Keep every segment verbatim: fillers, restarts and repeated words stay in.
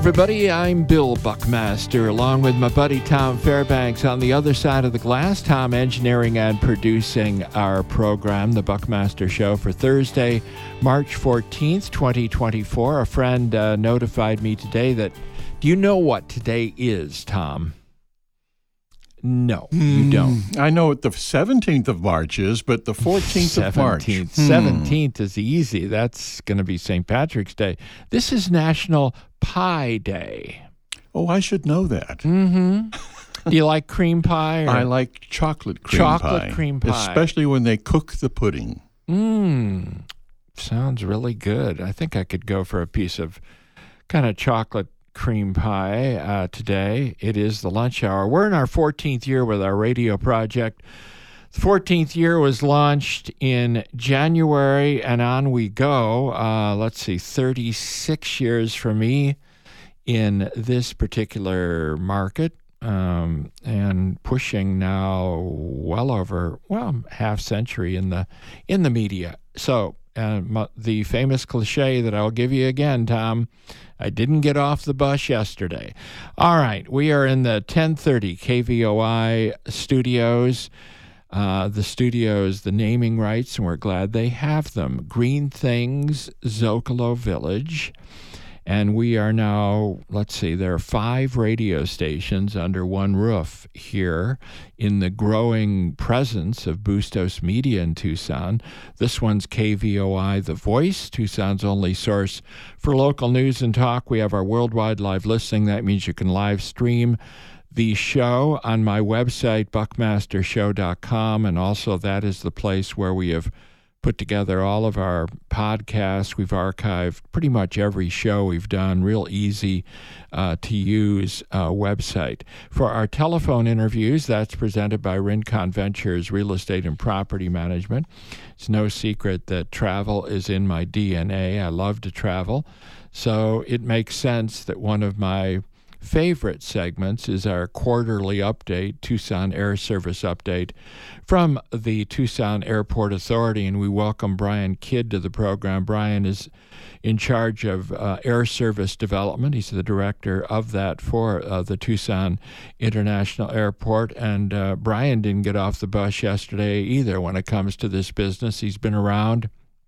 everybody. I'm Bill Buckmaster, along with my buddy Tom Fairbanks on the other side of the glass. Tom engineering and producing our program, The Buckmaster Show, for Thursday, March fourteenth, twenty twenty-four. A friend uh, notified me today that, do you know what today is, Tom? No, you don't. I know what the seventeenth of March is, but the fourteenth of March. seventeenth. seventeenth is easy. That's going to be Saint Patrick's Day. This is National Pie Day. Oh, I should know that. Mm-hmm. Do you like cream pie? Or? I like chocolate cream chocolate pie. Chocolate cream pie. Especially when they cook the pudding. Mmm. Sounds really good. I think I could go for a piece of kind of chocolate cream pie uh, today. It is the lunch hour. We're in our fourteenth year with our radio project. The fourteenth year was launched in January, and on we go. Uh, let's see, thirty-six years for me in this particular market, um, and pushing now well over, well, half century in the in the media. So uh, my, the famous cliche that I'll give you again, Tom, I didn't get off the bus yesterday. All right, we are in the ten thirty K V O I studios. Uh, the studios, the naming rights, and we're glad they have them. Green Things, Zocalo Village. And we are now, let's see, there are five radio stations under one roof here in the growing presence of Bustos Media in Tucson. This one's K V O I The Voice, Tucson's only source for local news and talk. We have our worldwide live listening. That means you can live stream the show on my website, buckmaster show dot com, and also that is the place where we have put together all of our podcasts. We've archived pretty much every show we've done, real easy uh, to use uh, website. For our telephone interviews, that's presented by Rincon Ventures Real Estate and Property Management. It's no secret that travel is in my D N A. I love to travel, so it makes sense that one of my favorite segments is our quarterly update, Tucson Air Service Update from the Tucson Airport Authority, and we welcome Brian Kidd to the program. Brian is in charge of uh, air service development. He's the director of that for uh, the Tucson International Airport, and uh, Brian didn't get off the bus yesterday either when it comes to this business. He's been around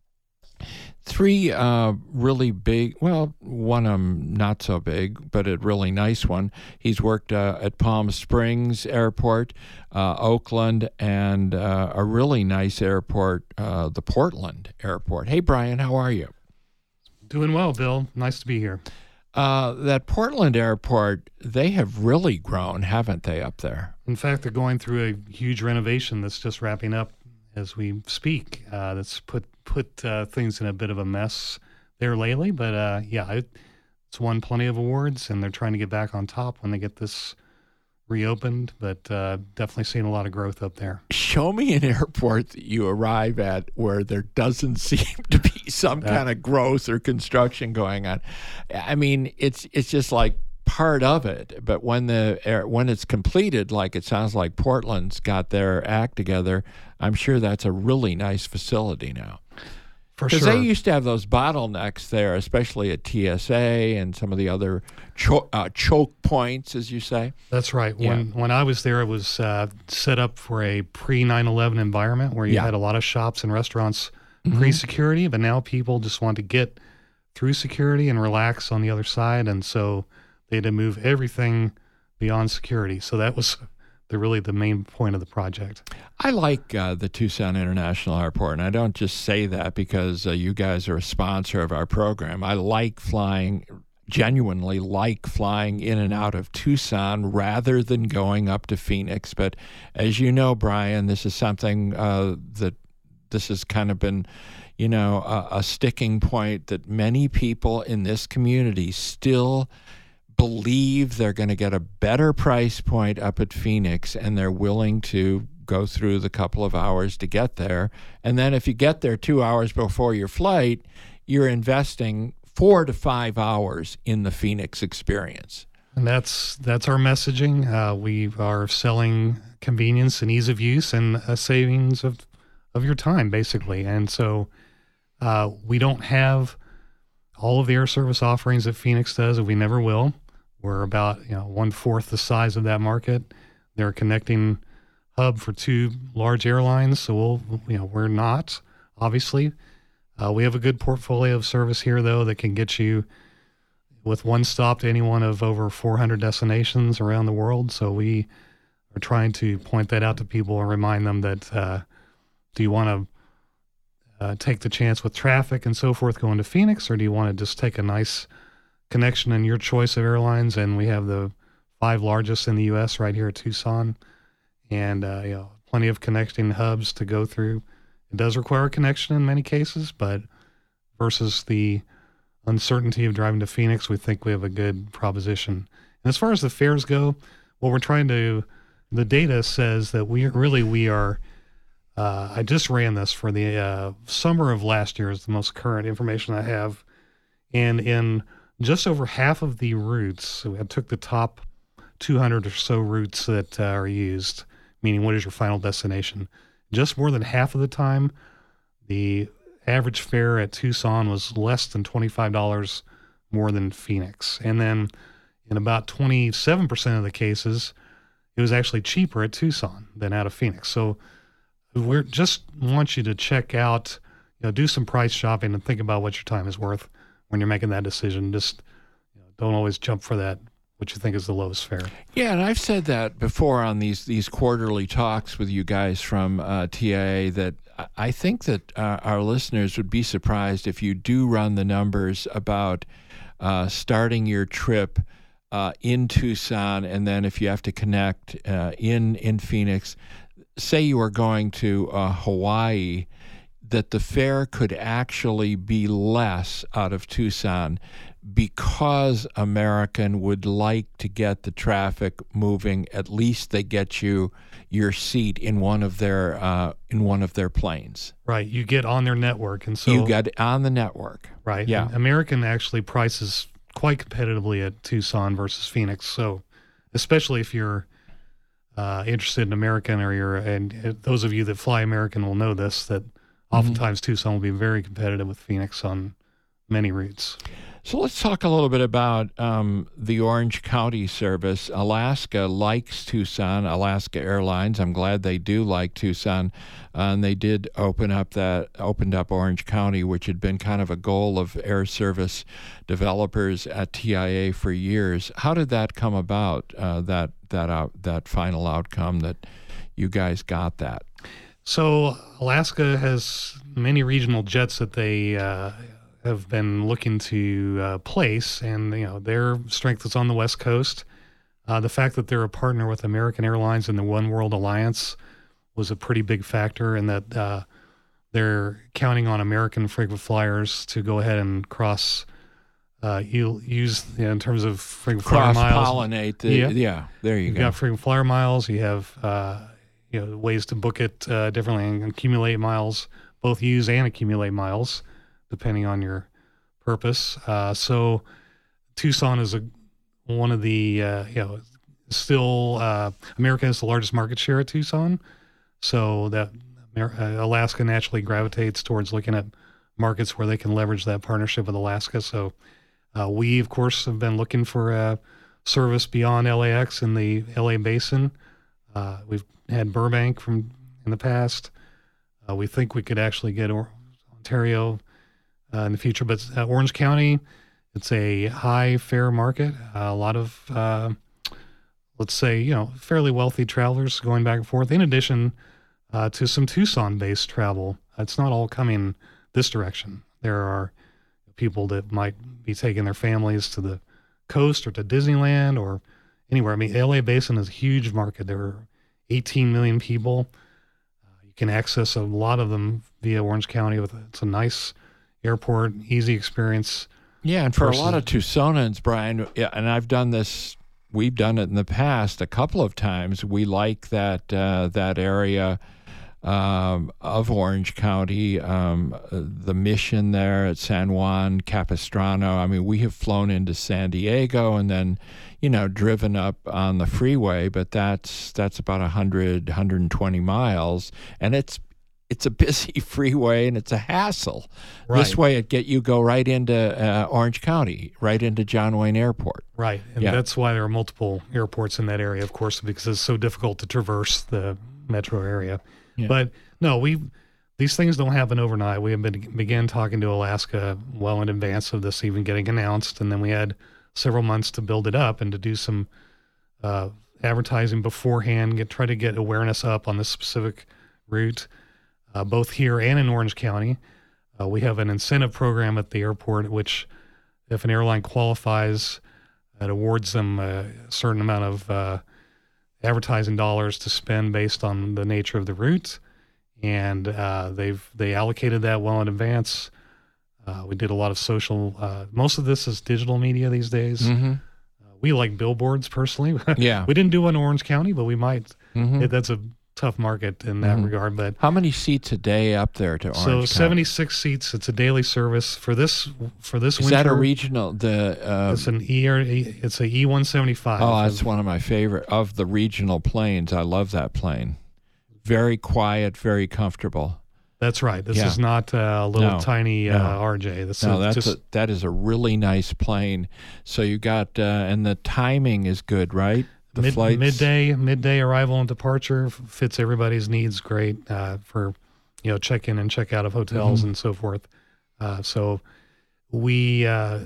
Three uh, really big, well, one of them not so big, but a really nice one. He's worked uh, at Palm Springs Airport, uh, Oakland, and uh, a really nice airport, uh, the Portland Airport. Hey, Brian, how are you? Doing well, Bill. Nice to be here. Uh, that Portland Airport, they have really grown, haven't they, up there? In fact, they're going through a huge renovation that's just wrapping up as we speak. Uh, that's put put uh, things in a bit of a mess there lately, but uh, yeah, it, it's won plenty of awards, and they're trying to get back on top when they get this reopened, but uh, definitely seeing a lot of growth up there. Show me an airport that you arrive at where there doesn't seem to be some that, kind of growth or construction going on. I mean, it's it's just like part of it, but when the air, when it's completed, like it sounds like Portland's got their act together, I'm sure that's a really nice facility now. For sure. Because they used to have those bottlenecks there, especially at T S A and some of the other cho- uh, choke points, as you say. That's right. Yeah. When when I was there, it was uh, set up for a pre nine eleven environment where you yeah. had a lot of shops and restaurants mm-hmm. pre-security, but now people just want to get through security and relax on the other side, and so they had to move everything beyond security. So that was the really the main point of the project. I like uh, the Tucson International Airport, and I don't just say that because uh, you guys are a sponsor of our program. I like flying, genuinely like flying in and out of Tucson rather than going up to Phoenix. But as you know, Brian, this is something uh, that this has kind of been, you know, a, a sticking point that many people in this community still believe they're going to get a better price point up at Phoenix, and they're willing to go through the couple of hours to get there. And then if you get there two hours before your flight, you're investing four to five hours in the Phoenix experience. And that's that's our messaging. Uh, we are selling convenience and ease of use and a savings of, of your time, basically. And so uh, we don't have all of the air service offerings that Phoenix does, and we never will. We're about you know one fourth the size of that market. They're a connecting hub for two large airlines, so we'll you know we're not obviously. Uh, we have a good portfolio of service here though that can get you with one stop to any one of over four hundred destinations around the world. So we are trying to point that out to people and remind them that uh, do you want to uh, take the chance with traffic and so forth going to Phoenix, or do you want to just take a nice connection in your choice of airlines? And we have the five largest in the U S right here at Tucson, and uh, you know, plenty of connecting hubs to go through. It does require a connection in many cases, but versus the uncertainty of driving to Phoenix, we think we have a good proposition. And as far as the fares go, what we're trying to, the data says that we really, we are, uh, I just ran this for the uh, summer of last year is the most current information I have. And in just over half of the routes, so I took the top two hundred or so routes that uh, are used, meaning what is your final destination. Just more than half of the time, the average fare at Tucson was less than twenty-five dollars more than Phoenix. And then in about twenty-seven percent of the cases, it was actually cheaper at Tucson than out of Phoenix. So we just want you to check out, you know, do some price shopping and think about what your time is worth when you're making that decision. Just you know, don't always jump for that, what you think is the lowest fare. Yeah, and I've said that before on these these quarterly talks with you guys from uh, T I A, that I think that uh, our listeners would be surprised if you do run the numbers about uh, starting your trip uh, in Tucson, and then if you have to connect uh, in, in Phoenix, say you are going to uh, Hawaii, that the fare could actually be less out of Tucson because American would like to get the traffic moving. At least they get you your seat in one of their uh, in one of their planes. Right, you get on their network, and so you got on the network. Right, yeah. And American actually prices quite competitively at Tucson versus Phoenix. So, especially if you're uh, interested in American, or you're, and those of you that fly American will know this, that oftentimes mm-hmm. Tucson will be very competitive with Phoenix on many routes. So let's talk a little bit about um, the Orange County service. Alaska likes Tucson, Alaska Airlines. I'm glad they do like Tucson, uh, and they did open up that opened up Orange County, which had been kind of a goal of air service developers at T I A for years. How did that come about? Uh, that that out that final outcome that you guys got that? So Alaska has many regional jets that they uh, have been looking to uh, place, and you know their strength is on the West Coast. Uh, the fact that they're a partner with American Airlines and the One World Alliance was a pretty big factor, in that uh, they're counting on American frequent flyers to go ahead and cross, uh, you use you know, in terms of frequent flyer miles. Cross-pollinate. The, yeah. yeah, there you You've go. You've got frequent flyer miles. You have uh, you know ways to book it uh, differently and accumulate miles, both use and accumulate miles, depending on your purpose. Uh, so Tucson is a one of the, uh, you know, still uh, America has the largest market share at Tucson. So that uh, Alaska naturally gravitates towards looking at markets where they can leverage that partnership with Alaska. So uh, we, of course, have been looking for a service beyond L A X in the L A basin. Uh, we've had Burbank from in the past. Uh, we think we could actually get or- Ontario uh, in the future, but uh, Orange County, it's a high fare market. Uh, a lot of, uh, let's say, you know, fairly wealthy travelers going back and forth, in addition uh, to some Tucson-based travel. It's not all coming this direction. There are people that might be taking their families to the coast or to Disneyland or anywhere. I mean, L A Basin is a huge market. There are eighteen million people. Uh, you can access a lot of them via Orange County. With It's a nice airport, easy experience. Yeah, and for versus, a lot of Tucsonans, Brian, yeah, and I've done this, we've done it in the past a couple of times. We like that uh, that area um, of Orange County, um, the Mission there at San Juan Capistrano. I mean, we have flown into San Diego and then, you know, driven up on the freeway, but that's that's about one hundred, one hundred twenty miles, and it's it's a busy freeway and it's a hassle. Right. This way, it get you go right into uh, Orange County, right into John Wayne Airport. Right, and Yeah. that's why there are multiple airports in that area, of course, because it's so difficult to traverse the metro area. Yeah. But no, we these things don't happen overnight. We have been began talking to Alaska well in advance of this even getting announced, and then we had several months to build it up and to do some uh, advertising beforehand, get try to get awareness up on this specific route, uh, both here and in Orange County. Uh, we have an incentive program at the airport, which if an airline qualifies, it awards them a certain amount of uh, advertising dollars to spend based on the nature of the route, and uh, they've they allocated that well in advance. Uh, we did a lot of social. Uh, most of this is digital media these days. Mm-hmm. Uh, we like billboards personally. Yeah. We didn't do one in Orange County, but we might. Mm-hmm. It, that's a tough market in that Mhm. regard. But How many seats a day up there to Orange so County? seventy-six seats. It's a daily service for this for this Is winter. that a regional? The uh, It's an E. It's a E one seventy-five. oh, that's one of my favorite of the regional planes. I love that plane. Very quiet, very comfortable. That's right. This Yeah. is not a little No. tiny uh, No. R J. This No, is that's just a, that is a really nice plane. So you got uh, and the timing is good, right? The mid, flights midday midday arrival and departure f- fits everybody's needs great uh, for you know check in and check out of hotels Mhm. and so forth. Uh, so we uh,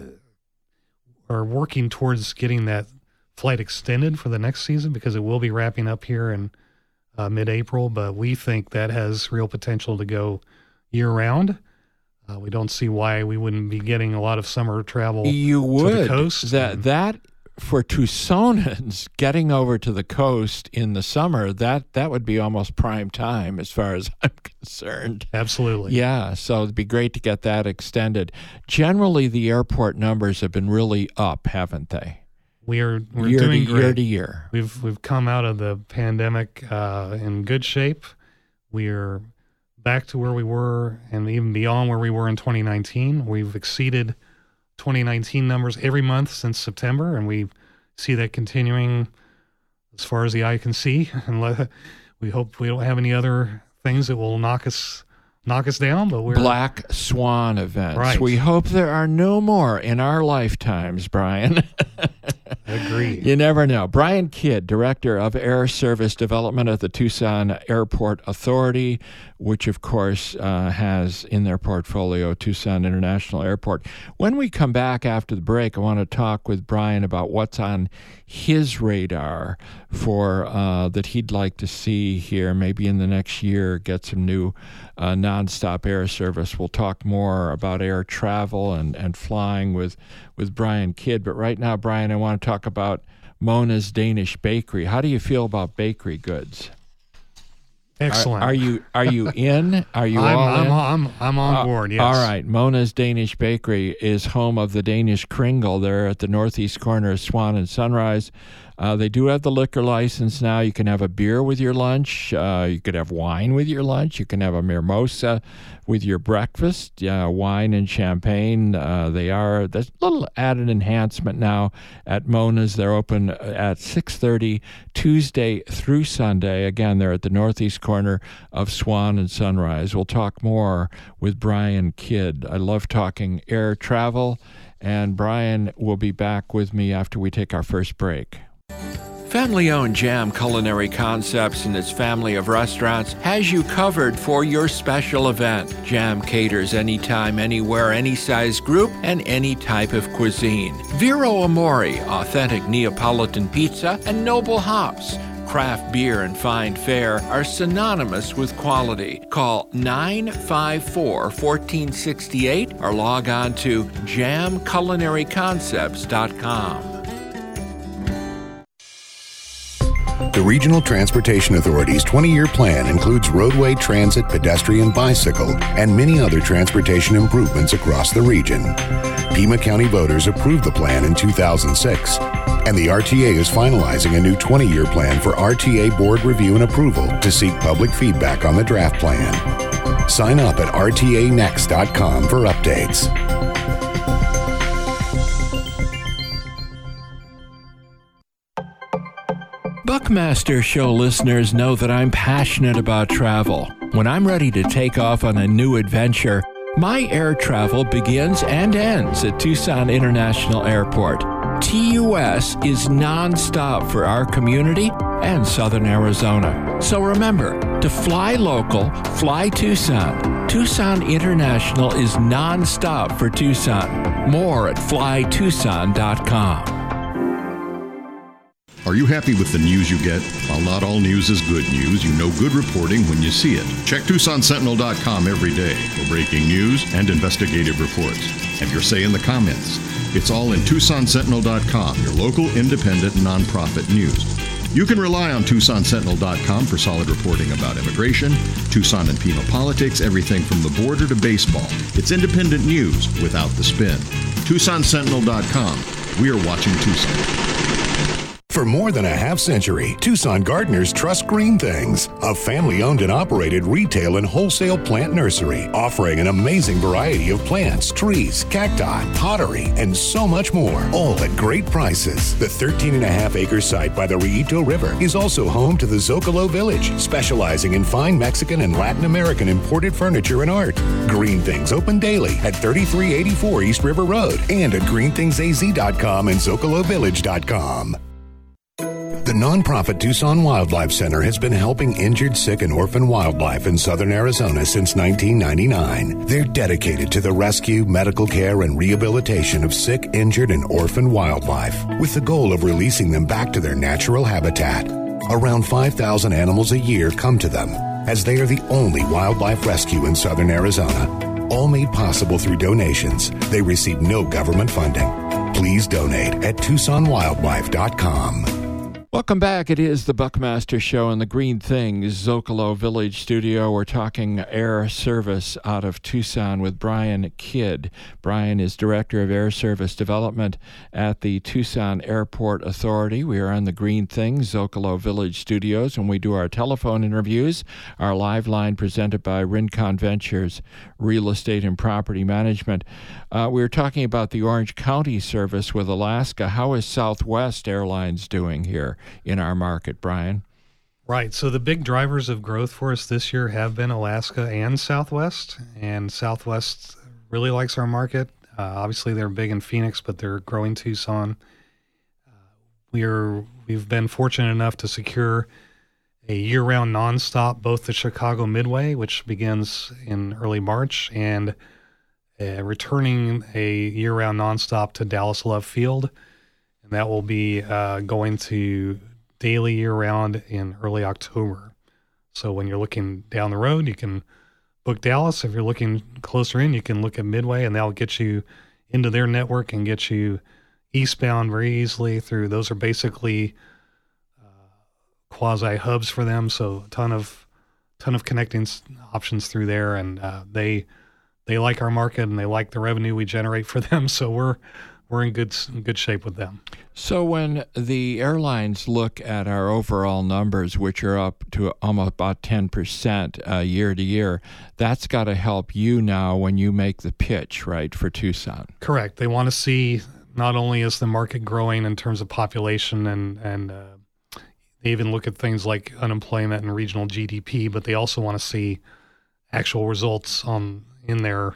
are working towards getting that flight extended for the next season because it will be wrapping up here in uh, mid-April. But we think that has real potential to go year-round. Uh, we don't see why we wouldn't be getting a lot of summer travel. You would coast that and- that for Tucsonans getting over to the coast in the summer that that would be almost prime time as far as I'm concerned. Absolutely. Yeah, so it'd be great to get that extended. Generally, the airport numbers have been really up, haven't they? We are we're year doing to great. year to year. We've we've come out of the pandemic uh, in good shape. We're back to where we were, and even beyond where we were in twenty nineteen. We've exceeded twenty nineteen numbers every month since September, and we see that continuing as far as the eye can see. And let, we hope we don't have any other things that will knock us knock us down. But we're Black Swan events. Right. We hope there are no more in our lifetimes, Brian. agree. You never know. Brian Kidd, Director of Air Service Development at the Tucson Airport Authority, which, of course, uh, has in their portfolio Tucson International Airport. When we come back after the break, I want to talk with Brian about what's on his radar for uh, that he'd like to see here, maybe in the next year, get some new uh, nonstop air service. We'll talk more about air travel and, and flying with, with Brian Kidd. But right now, Brian, I want to talk about Mona's Danish Bakery. How do you feel about bakery goods? Excellent. Are, are you are you in? Are you I'm, all I'm, in? I'm, I'm on Uh, board, yes. All right. Mona's Danish Bakery is home of the Danish Kringle. They're at the northeast corner of Swan and Sunrise. Uh, they do have the liquor license now. You can have a beer with your lunch. Uh, you could have wine with your lunch. You can have a mimosa with your breakfast. Uh, wine and champagne. Uh, they are. There's a little added enhancement now at Mona's. They're open at six thirty Tuesday through Sunday. Again, they're at the northeast corner of Swan and Sunrise. We'll talk more with Brian Kidd. I love talking air travel, and Brian will be back with me after we take our first break. Family-owned Jam Culinary Concepts and its family of restaurants has you covered for your special event. Jam caters anytime, anywhere, any size group, and any type of cuisine. Vero Amore, authentic Neapolitan pizza, and Noble Hops. Craft beer and fine fare are synonymous with quality. Call nine five four, one four six eight or log on to jam culinary concepts dot com. The Regional Transportation Authority's twenty-year plan includes roadway, transit, pedestrian, bicycle, and many other transportation improvements across the region. Pima County voters approved the plan in two thousand six, and the R T A is finalizing a new twenty-year plan for R T A board review and approval to seek public feedback on the draft plan. Sign up at R T A next dot com for updates. Buckmaster Show listeners know that I'm passionate about travel. When I'm ready to take off on a new adventure, my air travel begins and ends at Tucson International Airport. T U S is nonstop for our community and Southern Arizona. So remember, to fly local, fly Tucson. Tucson International is nonstop for Tucson. More at fly tucson dot com. Are you happy with the news you get? While not all news is good news, you know good reporting when you see it. Check Tucson Sentinel dot com every day for breaking news and investigative reports. Have your say in the comments. It's all in Tucson Sentinel dot com, your local independent nonprofit news. You can rely on Tucson Sentinel dot com for solid reporting about immigration, Tucson and Pima politics, everything from the border to baseball. It's independent news without the spin. Tucson Sentinel dot com. We are watching Tucson. For more than a half century, Tucson gardeners trust Green Things, a family-owned and operated retail and wholesale plant nursery, offering an amazing variety of plants, trees, cacti, pottery, and so much more, all at great prices. The thirteen and a half acre site by the Rillito River is also home to the Zocalo Village, specializing in fine Mexican and Latin American imported furniture and art. Green Things open daily at thirty-three eighty-four East River Road and at green things a z dot com and zocalo village dot com. The nonprofit Tucson Wildlife Center has been helping injured, sick, and orphan wildlife in southern Arizona since nineteen ninety-nine. They're dedicated to the rescue, medical care, and rehabilitation of sick, injured, and orphan wildlife, with the goal of releasing them back to their natural habitat. Around five thousand animals a year come to them, as they are the only wildlife rescue in southern Arizona. All made possible through donations. They receive no government funding. Please donate at tucson wildlife dot com. Welcome back. It is the Buckmaster Show in the Green Things Zocalo Village studio. We're talking air service out of Tucson with Brian Kidd. Brian is Director of Air Service Development at the Tucson Airport Authority. We are on the Green Things Zocalo Village studios when we do our telephone interviews. Our live line presented by Rincon Ventures Real Estate and Property Management. Uh, we were talking about the Orange County service with Alaska. How is Southwest Airlines doing here in our market, Brian? Right. So the big drivers of growth for us this year have been Alaska and Southwest, and Southwest really likes our market. Uh, obviously, they're big in Phoenix, but they're growing Tucson. Uh, we're we've been fortunate enough to secure a year-round nonstop, both the Chicago Midway, which begins in early March, and uh, returning a year-round nonstop to Dallas Love Field. And that will be uh, going to daily year-round in early October. So when you're looking down the road, you can book Dallas. If you're looking closer in, you can look at Midway, and that'll get you into their network and get you eastbound very easily through. Those are basically uh, quasi-hubs for them, so a ton of ton of connecting options through there, and uh, they they like our market, and they like the revenue we generate for them, so we're we're in good in good shape with them. So when the airlines look at our overall numbers, which are up to almost about ten percent uh, year to year, that's got to help you now when you make the pitch, right, for Tucson? Correct. They want to see not only is the market growing in terms of population, and, and uh, they even look at things like unemployment and regional G D P, but they also want to see actual results on in their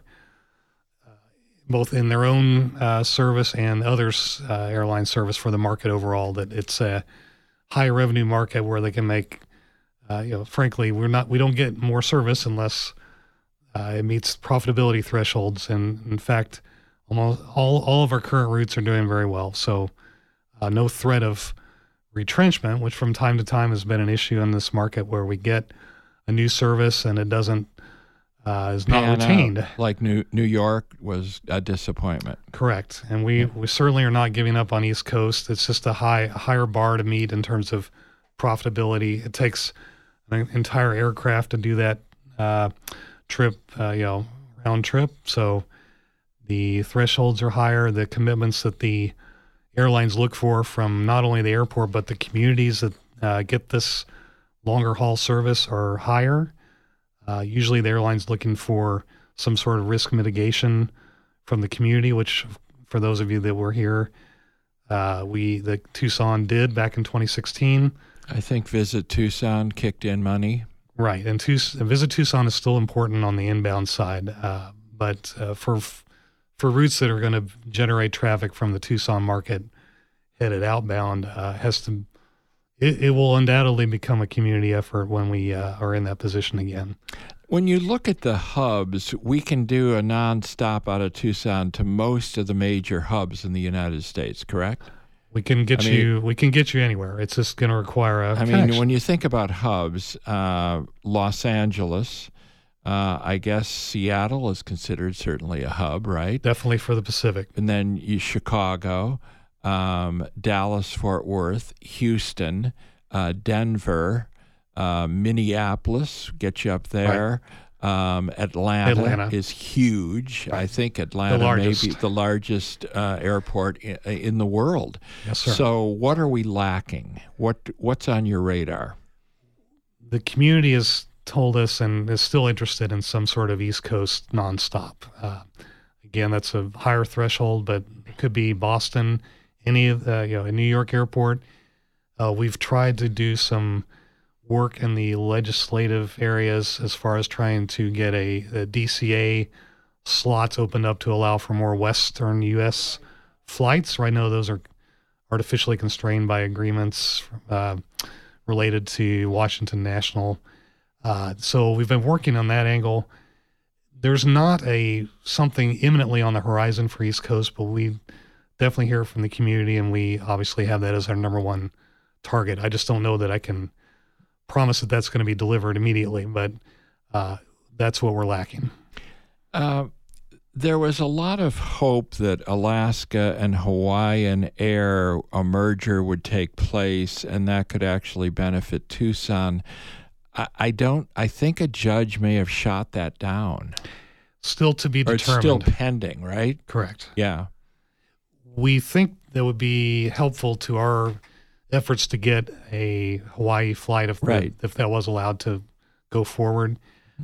both in their own uh, service and others' uh, airline service for the market overall, that it's a high revenue market where they can make, uh, you know, frankly, we're not, we don't get more service unless uh, it meets profitability thresholds. And in fact, almost all, all of our current routes are doing very well. So uh, no threat of retrenchment, which from time to time has been an issue in this market where we get a new service and it doesn't, Uh, is not Pan retained. out, like New New York was a disappointment. Correct, and we, we certainly are not giving up on East Coast. It's just a high a higher bar to meet in terms of profitability. It takes an entire aircraft to do that uh, trip, uh, you know, round trip. So the thresholds are higher. The commitments that the airlines look for from not only the airport but the communities that uh, get this longer haul service are higher. Uh, usually the airline's looking for some sort of risk mitigation from the community, which for those of you that were here, uh, we, the Tucson did back in twenty sixteen. I think Visit Tucson kicked in money. Right, and Tuc- Visit Tucson is still important on the inbound side, uh, but uh, for for routes that are going to generate traffic from the Tucson market headed outbound, uh, has to it, it will undoubtedly become a community effort when we uh, are in that position again. When you look at the hubs, we can do a nonstop out of Tucson to most of the major hubs in the United States, correct? We can get I mean, you. We can get you anywhere. It's just going to require a. I connection. mean, when you think about hubs, uh, Los Angeles, uh, I guess Seattle is considered certainly a hub, right? Definitely for the Pacific. And then you Chicago, um, Dallas, Fort Worth, Houston, uh, Denver, uh, Minneapolis, get you up there. Right. Um, Atlanta, Atlanta is huge. Right. I think Atlanta may be the largest uh, airport in, in the world. Yes, sir. So what are we lacking? What What's on your radar? The community has told us and is still interested in some sort of East Coast nonstop. Uh, again, that's a higher threshold, but it could be Boston, any of uh, you know, a New York airport. Uh, we've tried to do some work in the legislative areas as far as trying to get a, a D C A slots opened up to allow for more Western U S flights. Right now, those are artificially constrained by agreements uh, related to Washington National. Uh, so we've been working on that angle. There's not a something imminently on the horizon for East Coast, but we definitely hear from the community, and we obviously have that as our number one target. I just don't know that I can promise that that's going to be delivered immediately, but uh, that's what we're lacking. Uh, there was a lot of hope that Alaska and Hawaiian Air, a merger would take place, and that could actually benefit Tucson. I, I don't. I think a judge may have shot that down. Still to be or determined. It's still pending, right? Correct. Yeah. We think that would be helpful to our efforts to get a Hawaii flight if right. the, if that was allowed to go forward.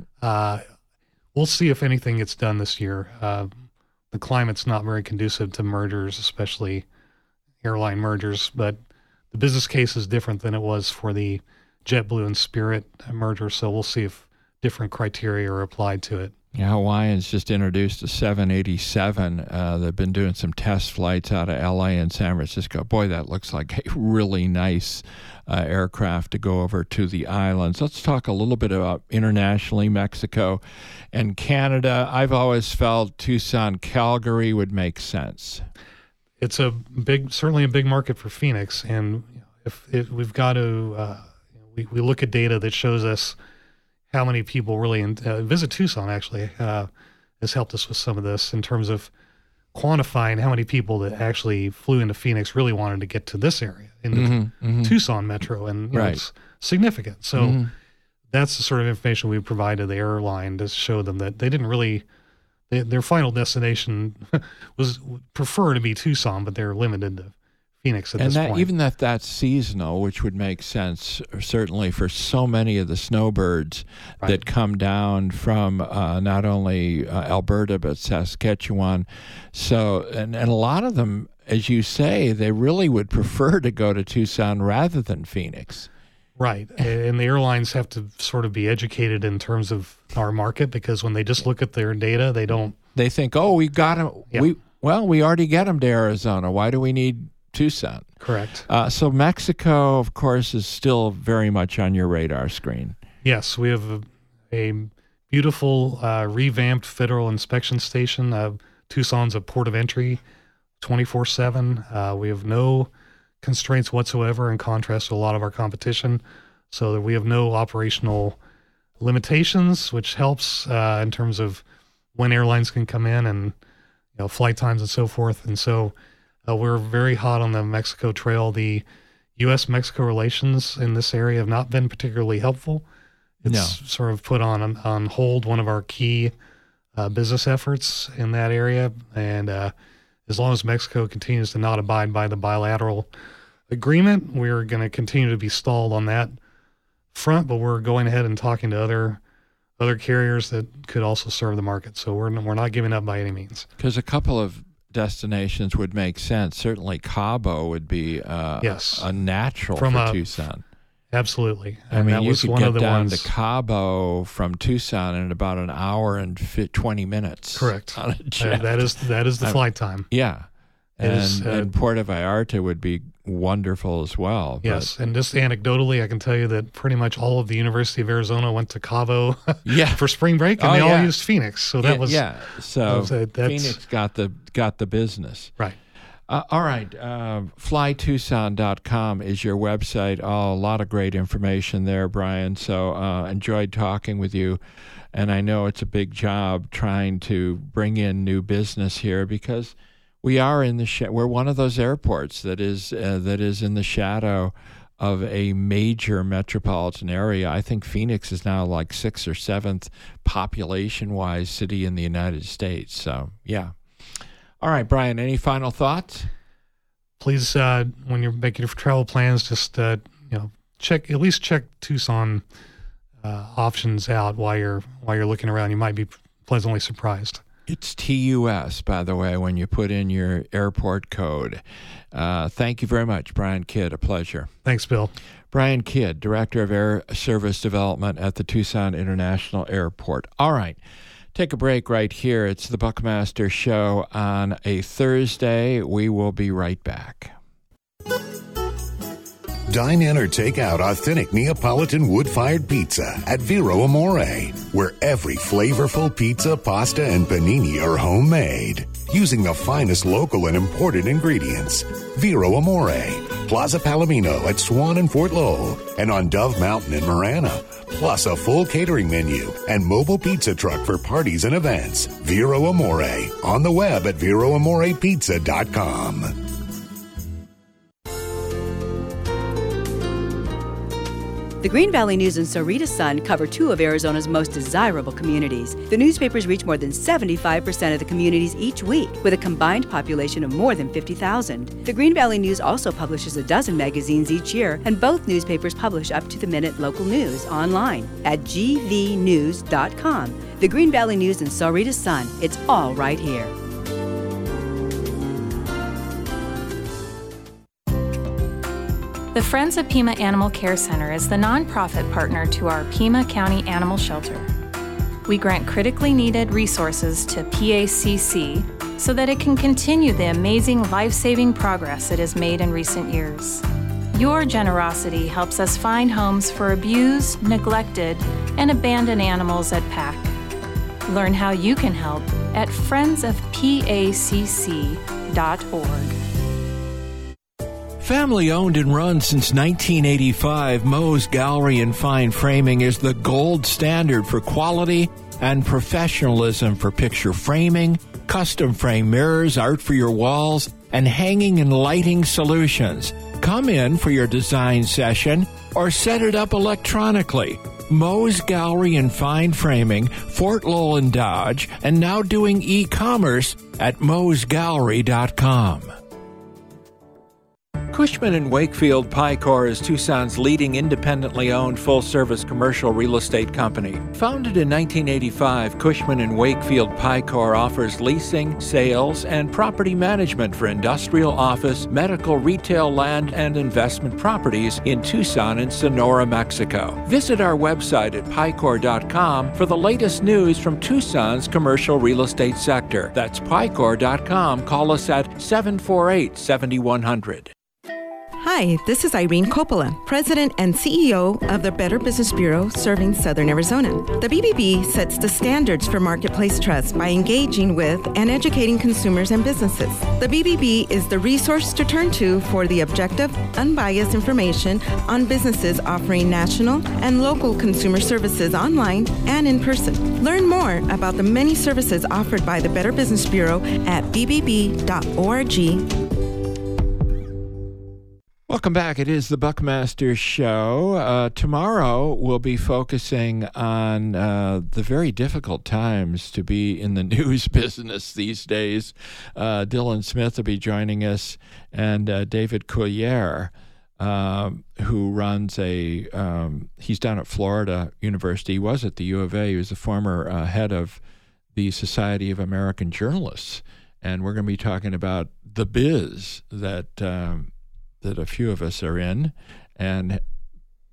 Uh, we'll see if anything gets done this year. Uh, the climate's not very conducive to mergers, especially airline mergers, but the business case is different than it was for the JetBlue and Spirit merger, so we'll see if different criteria are applied to it. Yeah, Hawaiian's just introduced a seven eighty-seven. Uh, they've been doing some test flights out of L A and San Francisco. Boy, that looks like a really nice uh, aircraft to go over to the islands. Let's talk a little bit about internationally, Mexico and Canada. I've always felt Tucson, Calgary would make sense. It's a big, certainly a big market for Phoenix, and if, if we've got to, uh, we, we look at data that shows us how many people really in, uh, Visit Tucson actually uh, has helped us with some of this in terms of quantifying how many people that actually flew into Phoenix really wanted to get to this area in the mm-hmm, mm-hmm. Tucson metro, and you right. know, it's significant. So mm-hmm. that's the sort of information we provide to the airline to show them that they didn't really, they, their final destination was prefer to be Tucson, but they're limited to Phoenix at and this that, point. even that that's seasonal, which would make sense certainly for so many of the snowbirds right. that come down from uh, not only uh, Alberta but Saskatchewan. So, and, and a lot of them, as you say, they really would prefer to go to Tucson rather than Phoenix. Right, and the airlines have to sort of be educated in terms of our market, because when they just look at their data, they don't. They think, oh, we got them. Yeah. We well, we already get them to Arizona. Why do we need Tucson? Correct. Uh, so Mexico, of course, is still very much on your radar screen. Yes, we have a, a beautiful uh, revamped federal inspection station. Uh, Tucson's a port of entry, twenty-four seven. Uh, we have no constraints whatsoever in contrast to a lot of our competition, so that we have no operational limitations, which helps uh, in terms of when airlines can come in and you know flight times and so forth. And so uh, we're very hot on the Mexico trail. The U S Mexico relations in this area have not been particularly helpful. It's No. sort of put on on hold one of our key uh, business efforts in that area, and uh, as long as Mexico continues to not abide by the bilateral agreement, we're going to continue to be stalled on that front, but we're going ahead and talking to other other carriers that could also serve the market. So we're we're not giving up by any means. Because a couple of destinations would make sense. Certainly Cabo would be uh, Yes. a natural From for a- Tucson. Absolutely. I And mean, that you was could one get of the down ones. to Cabo from Tucson in about an hour and fi- twenty minutes. Correct. On a Uh, jet. that is that is the I'm- flight time. Yeah. It And, is, uh, and Puerto Vallarta would be wonderful as well. but- Yes, and just anecdotally, I can tell you that pretty much all of the University of Arizona went to Cabo Yeah. for spring break, and Oh, they all yeah. used Phoenix. So that yeah, was yeah. So was, uh, that's- Phoenix got the got the business. right. Uh, all right. Uh, fly tucson dot com is your website. Oh, a lot of great information there, Brian. So uh, enjoyed talking with you. And I know it's a big job trying to bring in new business here because we are in the sh- we're one of those airports that is uh, that is in the shadow of a major metropolitan area. I think Phoenix is now like sixth or seventh population-wise city in the United States. So yeah. All right, Brian, any final thoughts? Please, uh, when you're making your travel plans, just uh, you know, check at least check Tucson uh, options out while you're while you're looking around. You might be pleasantly surprised. It's T U S, by the way, when you put in your airport code. Uh, thank you very much, Brian Kidd. A pleasure. Thanks, Bill. Brian Kidd, Director of Air Service Development at the Tucson International Airport. All right. Take a break right here. It's the Buckmaster Show on a Thursday. We will be right back. Dine in or take out authentic Neapolitan wood-fired pizza at Vero Amore, where every flavorful pizza, pasta, and panini are homemade, using the finest local and imported ingredients. Vero Amore, Plaza Palomino at Swan and Fort Lowell, and on Dove Mountain in Marana, plus a full catering menu and mobile pizza truck for parties and events. Vero Amore, on the web at vero amore pizza dot com. The Green Valley News and Sarita Sun cover two of Arizona's most desirable communities. The newspapers reach more than seventy-five percent of the communities each week, with a combined population of more than fifty thousand. The Green Valley News also publishes a dozen magazines each year, and both newspapers publish up-to-the-minute local news online at g v news dot com. The Green Valley News and Sarita Sun, it's all right here. The Friends of Pima Animal Care Center is the nonprofit partner to our Pima County Animal Shelter. We grant critically needed resources to P A C C so that it can continue the amazing life-saving progress it has made in recent years. Your generosity helps us find homes for abused, neglected, and abandoned animals at P A C. Learn how you can help at friends of p a c c dot org. Family owned and run since nineteen eighty-five, Moe's Gallery and Fine Framing is the gold standard for quality and professionalism for picture framing, custom frame mirrors, art for your walls, and hanging and lighting solutions. Come in for your design session or set it up electronically. Moe's Gallery and Fine Framing, Fort Lowell and Dodge, and now doing e-commerce at moes gallery dot com. Cushman and Wakefield Picor is Tucson's leading independently owned full-service commercial real estate company. Founded in nineteen eighty-five, Cushman and Wakefield Picor offers leasing, sales, and property management for industrial, office, medical, retail, land, and investment properties in Tucson and Sonora, Mexico. Visit our website at picor dot com for the latest news from Tucson's commercial real estate sector. That's picor dot com. Call us at seven four eight, seven one zero zero. Hi, this is Irene Coppola, President and C E O of the Better Business Bureau serving Southern Arizona. The B B B sets the standards for marketplace trust by engaging with and educating consumers and businesses. The B B B is the resource to turn to for the objective, unbiased information on businesses offering national and local consumer services online and in person. Learn more about the many services offered by the Better Business Bureau at b b b dot org. Welcome back. It is the Buckmaster Show. Uh, tomorrow we'll be focusing on uh, the very difficult times to be in the news business these days. Uh, Dylan Smith will be joining us, and uh, David Coulier, uh, who runs a, um, he's down at Florida University. He was at the U of A. He was the former uh, head of the Society of American Journalists. And we're going to be talking about the biz that... Um, that a few of us are in, and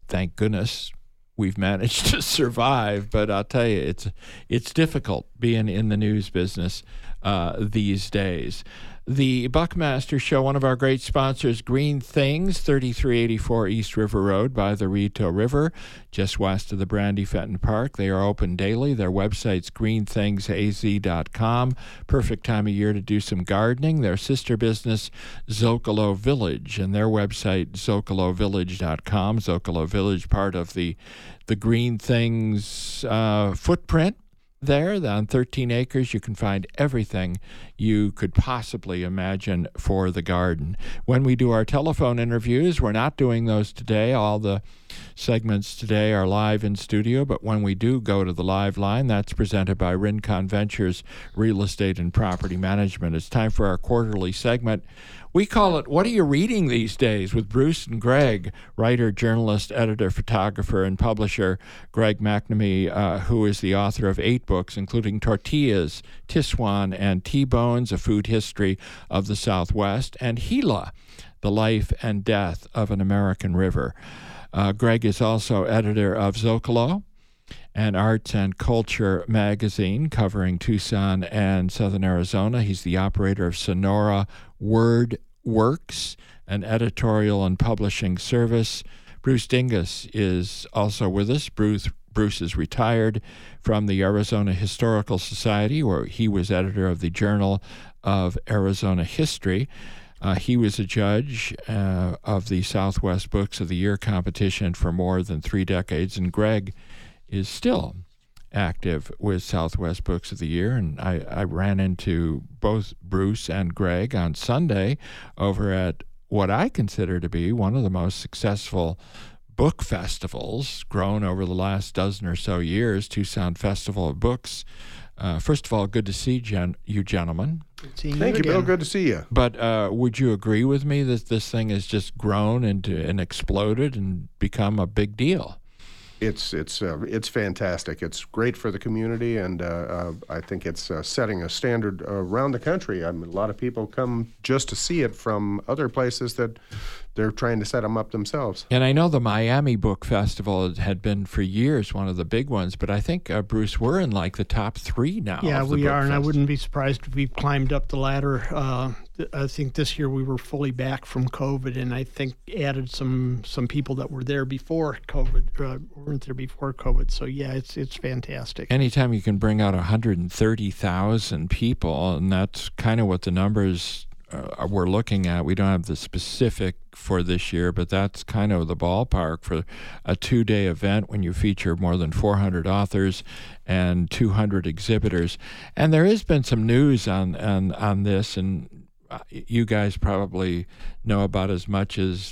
thank goodness we've managed to survive. But I'll tell you, it's it's difficult being in the news business uh, these days. The Buckmaster Show, one of our great sponsors, Green Things, thirty-three eighty-four East River Road by the Rito River, just west of the Brandy Fenton Park. They are open daily. Their website's green things a z dot com. Perfect time of year to do some gardening. Their sister business, Zocalo Village, and their website, zocalo village dot com. Zocalo Village, part of the, the Green Things uh, footprint. There, on thirteen acres, you can find everything you could possibly imagine for the garden. When we do our telephone interviews, we're not doing those today. All the segments today are live in studio, but when we do go to the live line, that's presented by Rincon Ventures Real Estate and Property Management. It's time for our quarterly segment. We call it, What Are You Reading These Days? With Bruce and Greg, writer, journalist, editor, photographer, and publisher Greg McNamee, uh, who is the author of eight books, including Tortillas, Tiswan, and T-Bones, A Food History of the Southwest, and Gila, The Life and Death of an American River. Uh, Greg is also editor of Zocalo, an arts and culture magazine covering Tucson and Southern Arizona. He's the operator of Sonora Word Works, an editorial and publishing service. Bruce Dingus is also with us. Bruce, Bruce is retired from the Arizona Historical Society, where he was editor of the Journal of Arizona History. Uh, he was a judge uh, of the Southwest Books of the Year competition for more than three decades, and Greg is still active with Southwest Books of the Year. And I, I ran into both Bruce and Greg on Sunday over at what I consider to be one of the most successful book festivals grown over the last dozen or so years, Tucson Festival of Books. Uh, first of all, good to see gen- you gentlemen. Thank you, Bill. Good to see you. But uh, would you agree with me that this thing has just grown into and exploded and become a big deal? It's it's uh, it's fantastic. It's great for the community, and uh, uh, I think it's uh, setting a standard uh, around the country. I mean, a lot of people come just to see it from other places that they're trying to set them up themselves. And I know the Miami Book Festival had been for years one of the big ones, but I think, uh, Bruce, we're in like the top three now. Yeah, of the we book are, and fest. I wouldn't be surprised if we climbed up the ladder. Uh, I think this year we were fully back from COVID, and I think added some some people that were there before COVID, uh, weren't there before COVID. So yeah, it's it's fantastic. Anytime you can bring out one hundred thirty thousand people, and that's kind of what the numbers uh, we're looking at. We don't have the specific for this year, but that's kind of the ballpark for a two-day event when you feature more than four hundred authors and two hundred exhibitors. And there has been some news on on, on this, and you guys probably know about as much as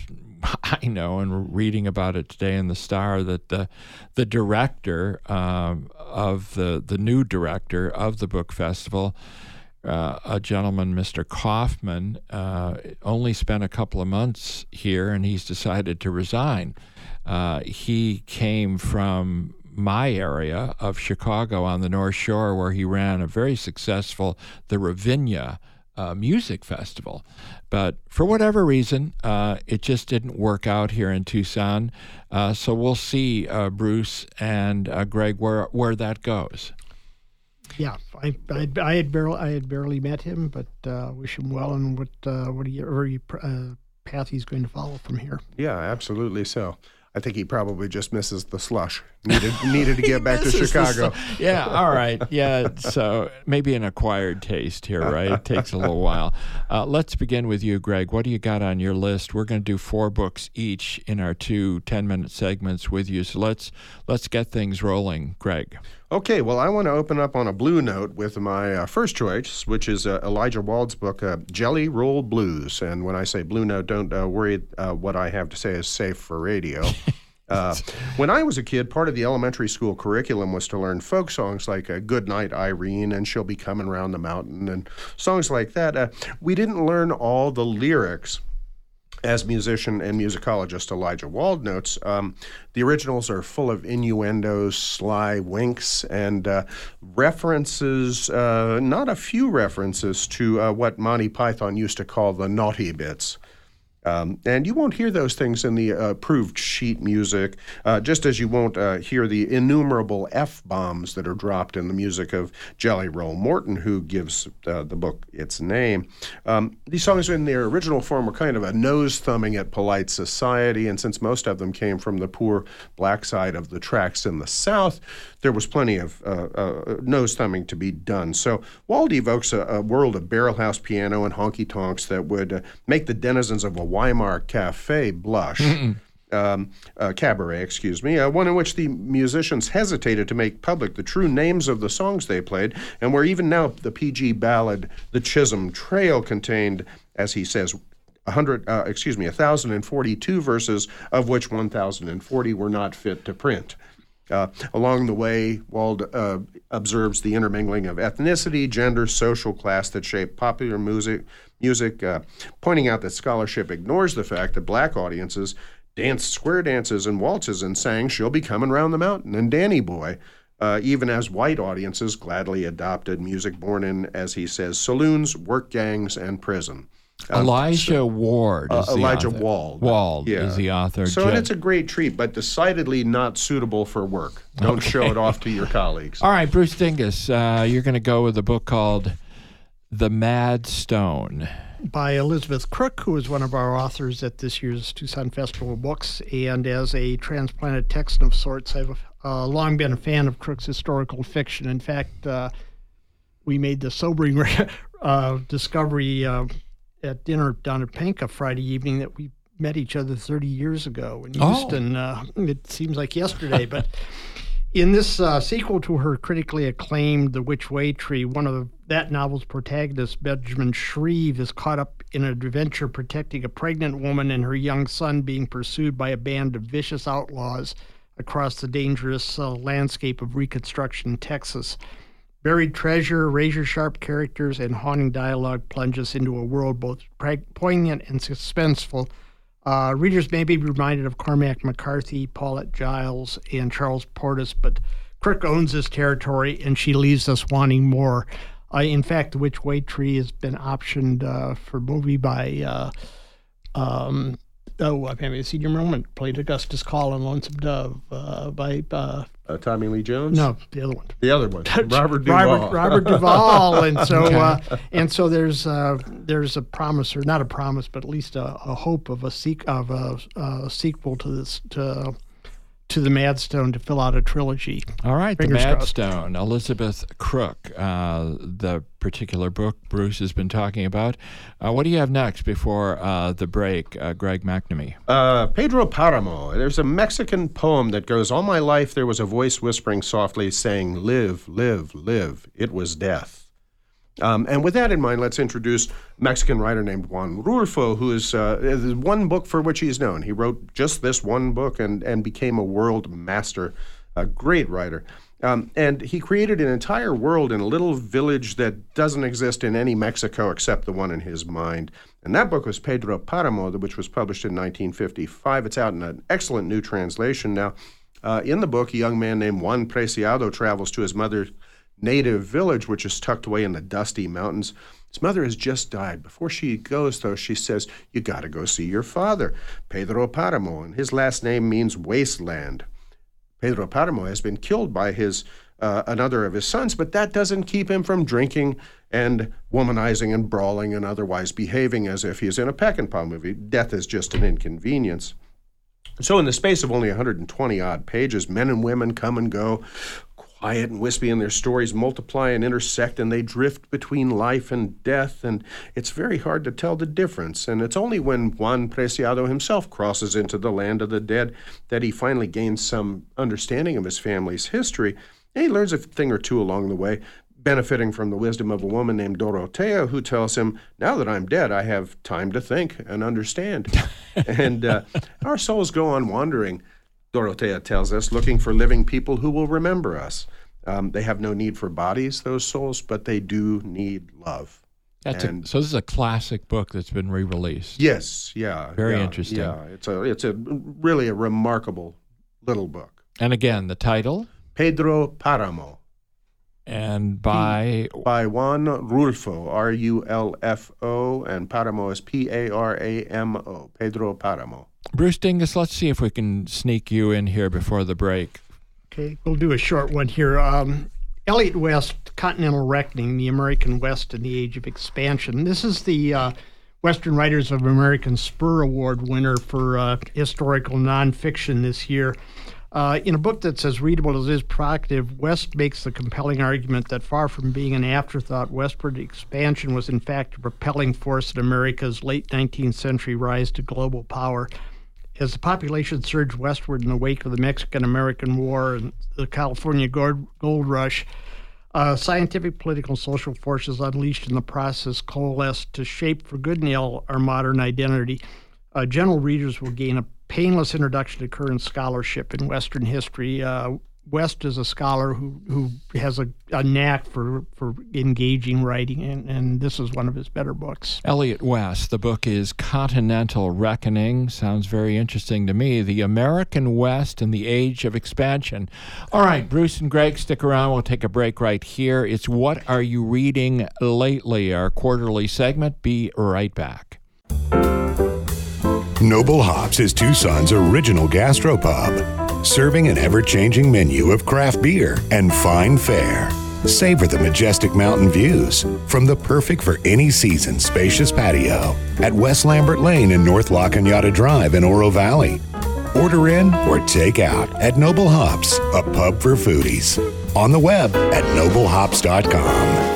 I know, and reading about it today in the Star, that the the director um, of the the new director of the book festival, uh, a gentleman, Mister Kaufman, uh, only spent a couple of months here, and he's decided to resign. Uh, he came from my area of Chicago on the North Shore, where he ran a very successful the Ravinia Uh, music festival. But for whatever reason, uh, it just didn't work out here in Tucson. Uh, so we'll see, uh, Bruce and uh, Greg, where where that goes. Yeah, I, I, I had barely I had barely met him, but uh, wish him well and what uh, what he, or he, uh, path he's going to follow from here. Yeah, absolutely so. I think he probably just misses the slush. Needed needed to get back to Chicago. Yeah, all right. Yeah, so maybe an acquired taste here, right? It takes a little while. Uh, let's begin with you, Greg. What do you got on your list? We're going to do four books each in our two ten-minute segments with you. So let's let's get things rolling, Greg. Okay, well, I want to open up on a blue note with my uh, first choice, which is uh, Elijah Wald's book, uh, Jelly Roll Blues. And when I say blue note, don't uh, worry, uh, what I have to say is safe for radio. Uh, when I was a kid, part of the elementary school curriculum was to learn folk songs like uh, Good Night, Irene, and She'll Be Coming Round the Mountain, and songs like that. Uh, we didn't learn all the lyrics. As musician and musicologist Elijah Wald notes, um, the originals are full of innuendos, sly winks, and uh, references, uh, not a few references to uh, what Monty Python used to call the naughty bits. Um, and you won't hear those things in the uh, approved sheet music, uh, just as you won't uh, hear the innumerable F-bombs that are dropped in the music of Jelly Roll Morton, who gives uh, the book its name. Um, these songs in their original form were kind of a nose-thumbing at polite society, and since most of them came from the poor black side of the tracks in the South, there was plenty of uh, uh, nose-thumbing to be done. So Wald evokes a, a world of barrelhouse piano and honky-tonks that would uh, make the denizens of a Weimar cafe blush. Um, uh, cabaret, excuse me, uh, one in which the musicians hesitated to make public the true names of the songs they played, and where even now the P G ballad "The Chisholm Trail" contained, as he says, a hundred, uh, excuse me, one thousand forty-two verses, of which one thousand forty were not fit to print. Uh, along the way, Wald uh, observes the intermingling of ethnicity, gender, social class that shape popular music, music uh, pointing out that scholarship ignores the fact that black audiences danced square dances and waltzes and sang "She'll Be Coming Round the Mountain" and "Danny Boy," uh, even as white audiences gladly adopted music born in, as he says, saloons, work gangs, and prison. Um, Elijah so, Ward is uh, the Elijah author. Wald. Wald yeah. is the author. So and it's a great treat, but decidedly not suitable for work. Don't Okay. show it off to your colleagues. All right, Bruce Dingus, uh, you're going to go with a book called The Mad Stone. By Elizabeth Crook, who is one of our authors at this year's Tucson Festival of Books. And as a transplanted Texan of sorts, I've uh, long been a fan of Crook's historical fiction. In fact, uh, we made the sobering uh, discovery uh, at dinner down at Panka Friday evening that we met each other thirty years ago in Houston. Oh. Uh, it seems like yesterday, but in this uh, sequel to her critically acclaimed The Which Way Tree, one of the, that novel's protagonists, Benjamin Shreve, is caught up in an adventure protecting a pregnant woman and her young son being pursued by a band of vicious outlaws across the dangerous uh, landscape of Reconstruction, Texas. Buried treasure, razor-sharp characters, and haunting dialogue plunge us into a world both poignant and suspenseful. Uh, readers may be reminded of Cormac McCarthy, Paulette Giles, and Charles Portis, but Crook owns this territory, and she leaves us wanting more. Uh, in fact, The Which Way Tree has been optioned uh, for movie by, uh, um, oh, I'm having a senior moment, played Augustus Call and Lonesome Dove uh, by... Uh, Uh, Tommy Lee Jones? No, the other one. The other one, Robert Duvall. Robert, Robert Duvall, and so Okay. uh, and so there's uh, there's a promise, or not a promise, but at least a, a hope of a seek of a, a sequel to this to to the Mad Stone to fill out a trilogy. All right, Fingers The Mad crossed. Stone, Elizabeth Crook, uh, the particular book Bruce has been talking about. Uh, what do you have next before uh, the break, uh, Greg McNamee? Uh, Pedro Paramo. There's a Mexican poem that goes, "All my life there was a voice whispering softly saying, 'Live, live, live. It was death.'" Um, and with that in mind, let's introduce a Mexican writer named Juan Rulfo, who is uh, there's one book for which he's known. He wrote just this one book and, and became a world master, a great writer. Um, and he created an entire world in a little village that doesn't exist in any Mexico except the one in his mind. And that book was Pedro Paramo, which was published in nineteen fifty-five. It's out in an excellent new translation now. Uh, in the book, a young man named Juan Preciado travels to his mother's native village, which is tucked away in the dusty mountains. His mother has just died. Before she goes, though, she says, "You got to go see your father, Pedro Paramo," and his last name means wasteland. Pedro Paramo has been killed by his uh, another of his sons, but that doesn't keep him from drinking and womanizing and brawling and otherwise behaving as if he's in a Peckinpah movie. Death is just an inconvenience. So in the space of only one hundred twenty odd pages, men and women come and go, quiet and wispy, and their stories multiply and intersect, and they drift between life and death, and it's very hard to tell the difference. And it's only when Juan Preciado himself crosses into the land of the dead that he finally gains some understanding of his family's history, and he learns a thing or two along the way, benefiting from the wisdom of a woman named Dorotea, who tells him, "Now that I'm dead, I have time to think and understand." and uh, our souls go on wandering, Dorotea tells us, looking for living people who will remember us. Um, they have no need for bodies, those souls, but they do need love. That's And- a, so this is a classic book that's been re-released. Yes, yeah. Very yeah, interesting. Yeah, it's a it's a really a remarkable little book. And again, the title? Pedro Paramo. And by by Juan Rulfo, R U L F O, and Paramo is P A R A M O, Pedro Paramo. Bruce Dingus, let's see if we can sneak you in here before the break. Okay, we'll do a short one here. Um, Elliott West, Continental Reckoning, the American West in the Age of Expansion. This is the uh, Western Writers of American Spur Award winner for uh, historical nonfiction this year. Uh, in a book that's as readable as is provocative, West makes the compelling argument that far from being an afterthought, westward expansion was in fact a propelling force in America's late nineteenth century rise to global power. As the population surged westward in the wake of the Mexican-American War and the California gold, gold rush, uh, scientific, political, and social forces unleashed in the process coalesced to shape for good and ill our modern identity. Uh, general readers will gain a painless introduction to current scholarship in Western history. Uh, West is a scholar who, who has a, a knack for, for engaging writing, and, and this is one of his better books. Elliott West, the book is Continental Reckoning. Sounds very interesting to me. The American West in the Age of Expansion. All right, Bruce and Greg, stick around. We'll take a break right here. It's What Are You Reading Lately, our quarterly segment. Be right back. Noble Hops is Tucson's original gastropub, serving an ever-changing menu of craft beer and fine fare. Savor the majestic mountain views from the perfect for any season spacious patio at West Lambert Lane and North La Cañada Drive in Oro Valley. Order in or take out at Noble Hops, a pub for foodies. On the web at noble hops dot com.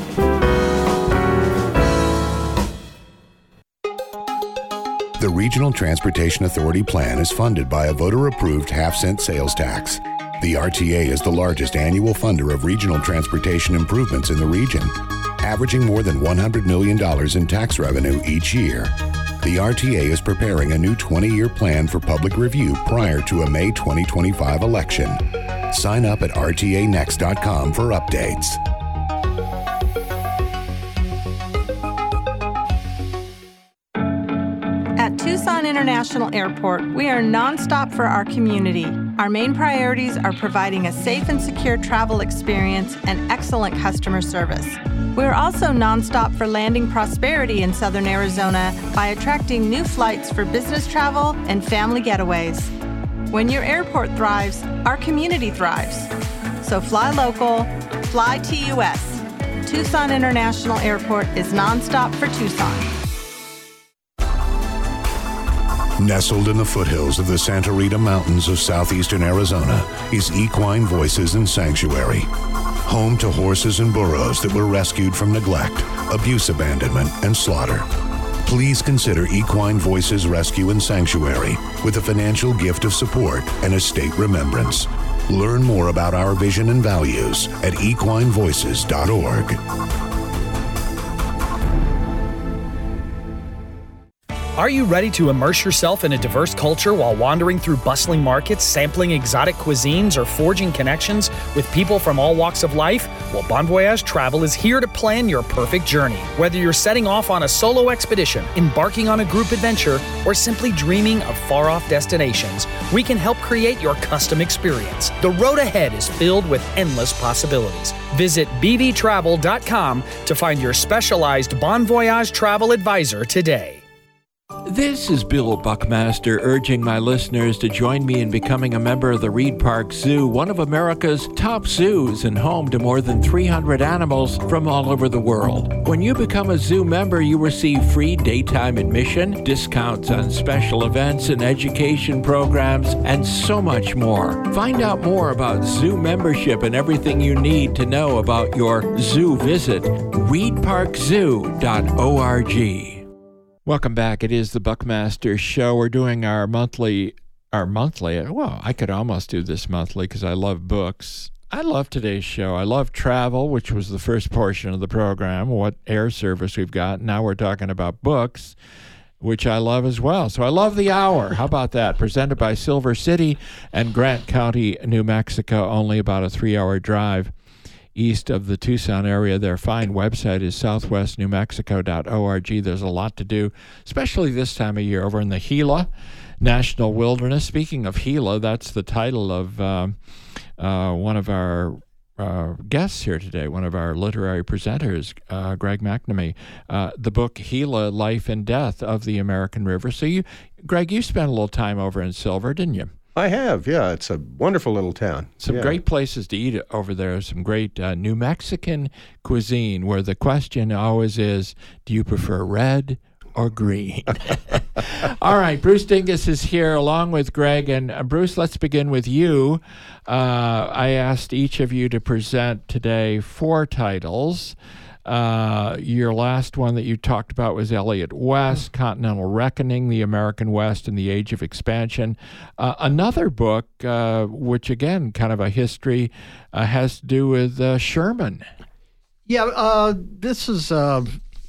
The Regional Transportation Authority plan is funded by a voter-approved half-cent sales tax. The R T A is the largest annual funder of regional transportation improvements in the region, averaging more than one hundred million dollars in tax revenue each year. The R T A is preparing a new twenty-year plan for public review prior to a May twenty twenty-five election. Sign up at R T A next dot com for updates. At Tucson International Airport, we are nonstop for our community. Our main priorities are providing a safe and secure travel experience and excellent customer service. We're also nonstop for landing prosperity in Southern Arizona by attracting new flights for business travel and family getaways. When your airport thrives, our community thrives. So fly local, fly T U S. Tucson International Airport is nonstop for Tucson. Nestled in the foothills of the Santa Rita Mountains of southeastern Arizona is Equine Voices and Sanctuary, home to horses and burros that were rescued from neglect, abuse, abandonment, and slaughter. Please consider Equine Voices Rescue and Sanctuary with a financial gift of support and a state remembrance. Learn more about our vision and values at equine voices dot org. Are you ready to immerse yourself in a diverse culture while wandering through bustling markets, sampling exotic cuisines, or forging connections with people from all walks of life? Well, Bon Voyage Travel is here to plan your perfect journey. Whether you're setting off on a solo expedition, embarking on a group adventure, or simply dreaming of far-off destinations, we can help create your custom experience. The road ahead is filled with endless possibilities. Visit b v travel dot com to find your specialized Bon Voyage travel advisor today. This is Bill Buckmaster urging my listeners to join me in becoming a member of the Reed Park Zoo, one of America's top zoos and home to more than three hundred animals from all over the world. When you become a zoo member, you receive free daytime admission, discounts on special events and education programs, and so much more. Find out more about zoo membership and everything you need to know about your zoo visit. reed park zoo dot org. Welcome back. It is the Buckmaster Show. We're doing our monthly, our monthly, well, I could almost do this monthly because I love books. I love today's show. I love travel, which was the first portion of the program, what air service we've got. Now we're talking about books, which I love as well. So I love the hour. How about that? Presented by Silver City and Grant County, New Mexico, only about a three-hour drive east of the Tucson area. Their fine website is southwest new mexico dot org. There's a lot to do, especially this time of year over in the Gila National Wilderness. Speaking of Gila, that's the title of uh, uh, one of our uh, guests here today, one of our literary presenters, uh, Greg McNamee, uh, the book Gila, Life and Death of the American River. So, you, Greg, you spent a little time over in Silver, didn't you? I have, yeah. It's a wonderful little town. Some yeah. great places to eat over there. Some great uh, New Mexican cuisine where the question always is, do you prefer red or green? All right, Bruce Dingus is here along with Greg. And uh, Bruce, let's begin with you. Uh, I asked each of you to present today four titles. Uh, your last one that you talked about was Elliott West, Continental Reckoning, The American West and the Age of Expansion. Uh, another book, uh, which again, kind of a history, uh, has to do with uh, Sherman. Yeah, uh, this is, uh,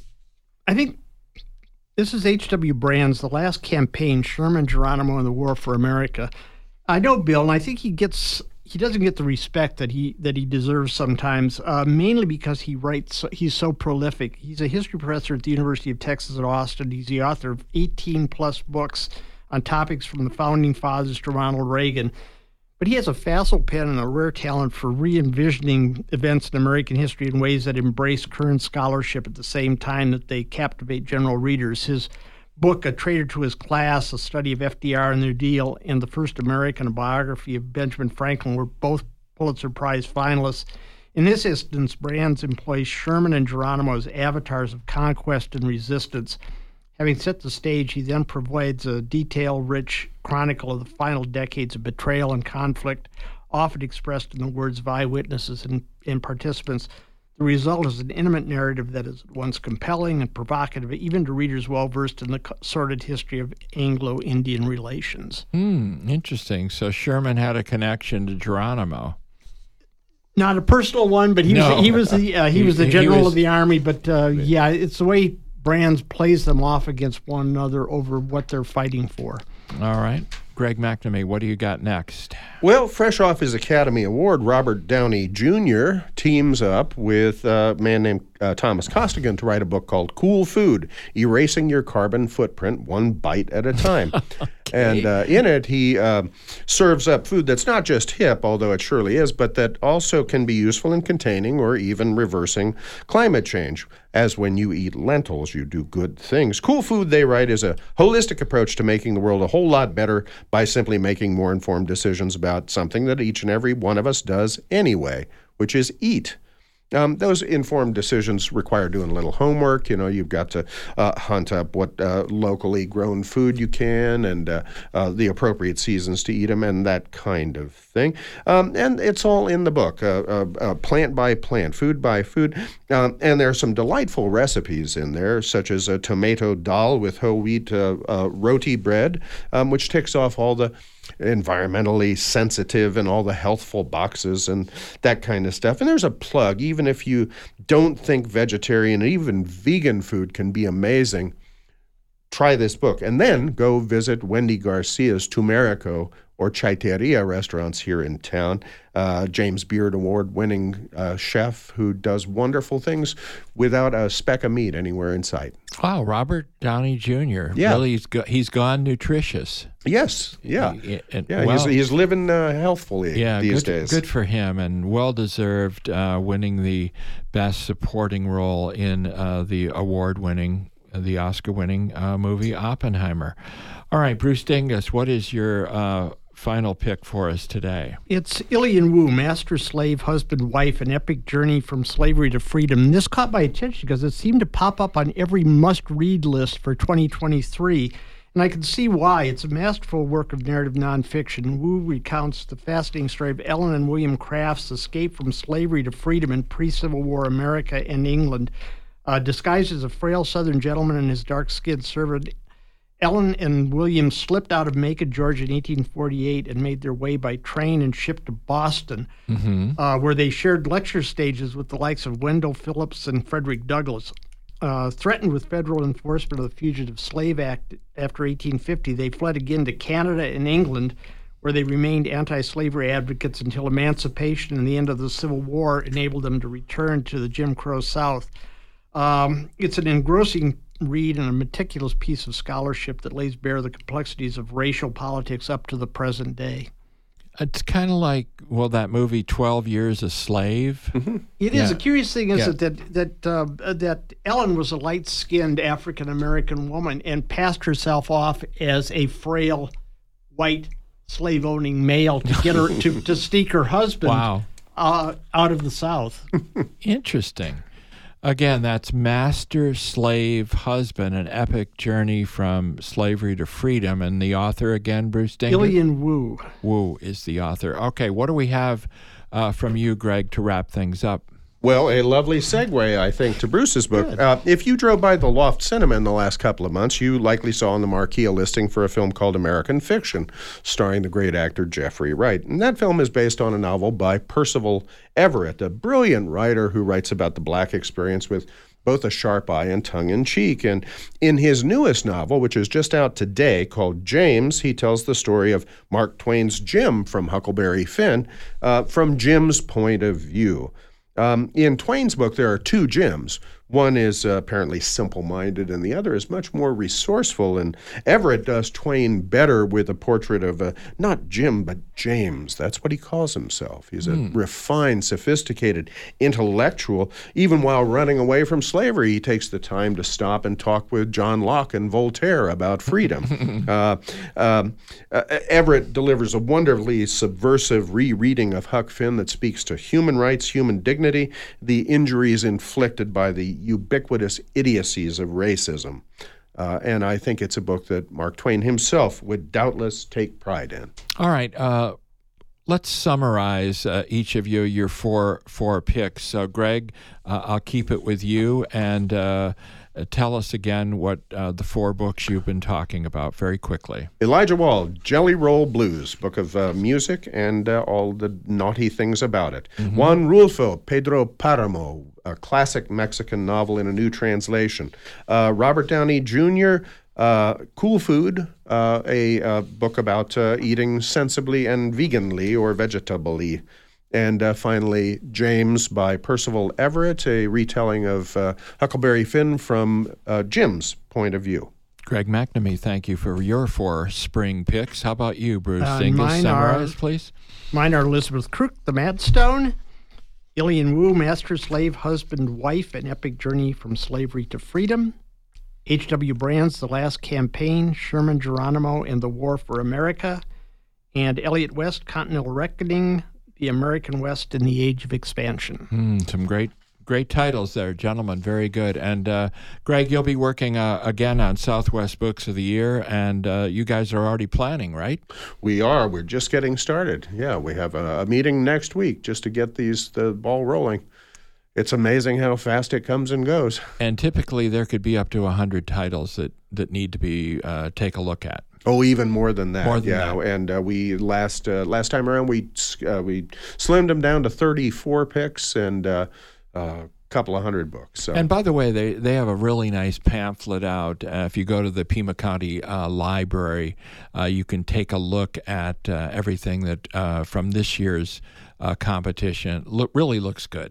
I think, this is H W Brand's The Last Campaign, Sherman, Geronimo, and the War for America. I know Bill, and I think he gets... He doesn't get the respect that he that he deserves sometimes, uh, mainly because he writes. He's so prolific. He's a history professor at the University of Texas at Austin. He's the author of eighteen plus books on topics from the founding fathers to Ronald Reagan. But he has a facile pen and a rare talent for re-envisioning events in American history in ways that embrace current scholarship at the same time that they captivate general readers. His book, A Traitor to His Class, a study of F D R and New Deal, and The First American, a biography of Benjamin Franklin, were both Pulitzer Prize finalists. In this instance, Brands employs Sherman and Geronimo as avatars of conquest and resistance. Having set the stage, he then provides a detail-rich chronicle of the final decades of betrayal and conflict, often expressed in the words of eyewitnesses and, and participants. The result is an intimate narrative that is at once compelling and provocative, even to readers well-versed in the sordid history of Anglo-Indian relations. Hmm, interesting. So Sherman had a connection to Geronimo. Not a personal one, but he no. was he was the uh, he, he was the general was, of the army. But uh, yeah, it's the way Brands plays them off against one another over what they're fighting for. All right. Greg McNamee, what do you got next? Well, fresh off his Academy Award, Robert Downey Junior teams up with a man named uh, Thomas Costigan to write a book called Cool Food, Erasing Your Carbon Footprint One Bite at a Time. okay. And uh, in it, he uh, serves up food that's not just hip, although it surely is, but that also can be useful in containing or even reversing climate change. As when you eat lentils, you do good things. Cool Food, they write, is a holistic approach to making the world a whole lot better by simply making more informed decisions about something that each and every one of us does anyway, which is eat. Um, those informed decisions require doing a little homework. You know, you've got to uh, hunt up what uh, locally grown food you can and uh, uh, the appropriate seasons to eat them and that kind of thing. Um, and it's all in the book, uh, uh, uh, plant by plant, food by food. Um, and there are some delightful recipes in there, such as a tomato dal with whole wheat uh, uh, roti bread, um, which ticks off all the environmentally sensitive and all the healthful boxes and that kind of stuff. And there's a plug, even if you don't think vegetarian, even vegan food can be amazing, try this book. And then go visit Wendy Garcia's Tumerico or Chaiteria restaurants here in town. Uh, James Beard Award-winning uh, chef who does wonderful things without a speck of meat anywhere in sight. Wow, Robert Downey Junior Yeah. Really, he's, go- he's gone nutritious. Yes, yeah. He, and, yeah, well, he's, he's living uh, healthfully yeah, these good, days. Good for him, and well-deserved uh, winning the Best Supporting Role in uh, the award-winning, the Oscar-winning uh, movie Oppenheimer. All right, Bruce Dingus, what is your uh, final pick for us today? It's Ilian Wu, Master, Slave, Husband, Wife, An Epic Journey from Slavery to Freedom. This caught my attention because it seemed to pop up on every must-read list for twenty twenty-three, and I can see why. It's a masterful work of narrative nonfiction. Wu recounts the fascinating story of Ellen and William Craft's escape from slavery to freedom in pre-Civil War America and England. Uh, disguised as a frail Southern gentleman and his dark-skinned servant, Ellen and William slipped out of Macon, Georgia in eighteen forty-eight and made their way by train and ship to Boston, mm-hmm. uh, where they shared lecture stages with the likes of Wendell Phillips and Frederick Douglass. Uh, threatened with federal enforcement of the Fugitive Slave Act after eighteen fifty, they fled again to Canada and England, where they remained anti-slavery advocates until emancipation and the end of the Civil War enabled them to return to the Jim Crow South. Um, it's an engrossing read and a meticulous piece of scholarship that lays bare the complexities of racial politics up to the present day. It's kind of like, well, that movie twelve Years a Slave. Mm-hmm. It is. Yeah. The curious thing is Yeah. that that uh, that Ellen was a light-skinned African-American woman and passed herself off as a frail, white, slave-owning male to get her to, to sneak her husband Wow. uh, out of the South. Interesting. Again, that's Master, Slave, Husband, an epic journey from slavery to freedom. And the author again, Bruce Dingus? Gillian Wu. Wu is the author. Okay, what do we have uh, from you, Greg, to wrap things up? Well, a lovely segue, I think, to Bruce's book. Uh, if you drove by the Loft Cinema in the last couple of months, you likely saw on the marquee a listing for a film called American Fiction, starring the great actor Jeffrey Wright. And that film is based on a novel by Percival Everett, a brilliant writer who writes about the black experience with both a sharp eye and tongue-in-cheek. And in his newest novel, which is just out today, called James, he tells the story of Mark Twain's Jim from Huckleberry Finn uh, from Jim's point of view. Um, in Twain's book, there are two Jims. One is uh, apparently simple-minded, and the other is much more resourceful. And Everett does Twain better with a portrait of uh, not Jim, but James. That's what he calls himself. He's a mm. refined, sophisticated intellectual. Even while running away from slavery, he takes the time to stop and talk with John Locke and Voltaire about freedom. uh, um, uh, Everett delivers a wonderfully subversive rereading of Huck Finn that speaks to human rights, human dignity, the injuries inflicted by the ubiquitous idiocies of racism. Uh, and I think it's a book that Mark Twain himself would doubtless take pride in. All right. Uh, let's summarize, uh, each of you, your four four picks. So, Greg, uh, I'll keep it with you. And uh, tell us again what uh, the four books you've been talking about very quickly. Elijah Wald, Jelly Roll Blues, book of uh, music and uh, all the naughty things about it. Mm-hmm. Juan Rulfo, Pedro Paramo, a classic Mexican novel in a new translation. Uh, Robert Downey Junior, uh, Cool Food, uh, a uh, book about uh, eating sensibly and veganly or vegetably. And uh, finally, James by Percival Everett, a retelling of uh, Huckleberry Finn from uh, Jim's point of view. Greg McNamee, thank you for your four spring picks. How about you, Bruce Uh, Dingus? mine Summarize, are- please. Mine are Elizabeth Crook, The Madstone, Gillian Wu, Master, Slave, Husband, Wife, An Epic Journey from Slavery to Freedom, H W Brands, The Last Campaign, Sherman Geronimo and the War for America, and Elliot West, Continental Reckoning, The American West in the Age of Expansion. Mm, some great great titles there, gentlemen. Very good. And uh, Greg, you'll be working uh, again on Southwest Books of the Year, and uh, you guys are already planning, right? We are. We're just getting started. Yeah, we have a, a meeting next week just to get these the ball rolling. It's amazing how fast it comes and goes. And typically there could be up to one hundred titles that, that need to be uh, take a look at. Oh, even more than that. More than yeah, that. and uh, we last uh, last time around we uh, we slimmed them down to thirty-four picks and uh, a couple of hundred books. So. And by the way, they, they have a really nice pamphlet out. Uh, if you go to the Pima County uh, Library, uh, you can take a look at uh, everything that uh, from this year's uh, competition. Look, really looks good.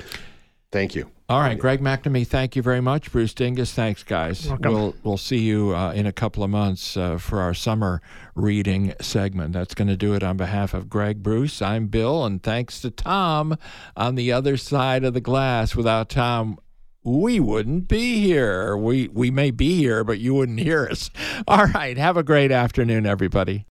Thank you. All right, Greg McNamee, thank you very much. Bruce Dingus, thanks, guys. Welcome. We'll we'll see you uh, in a couple of months uh, for our summer reading segment. That's going to do it on behalf of Greg, Bruce. I'm Bill, and thanks to Tom on the other side of the glass. Without Tom, we wouldn't be here. We we may be here, but you wouldn't hear us. All right, have a great afternoon, everybody.